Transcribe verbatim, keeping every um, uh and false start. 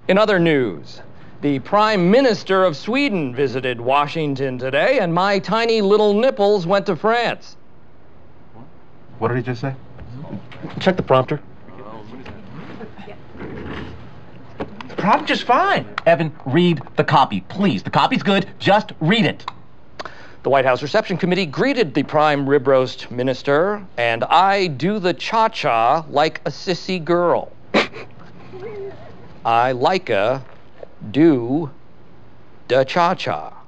In other news, the Prime Minister of Sweden visited Washington today, and my tiny little nipples went to France. What did he just say? Check the prompter. The prompter's fine. Evan, read the copy, please. The copy's good. Just read it. The White House Reception Committee greeted the Prime Rib Roast Minister, and I do the cha-cha like a sissy girl. I like a do the cha-cha.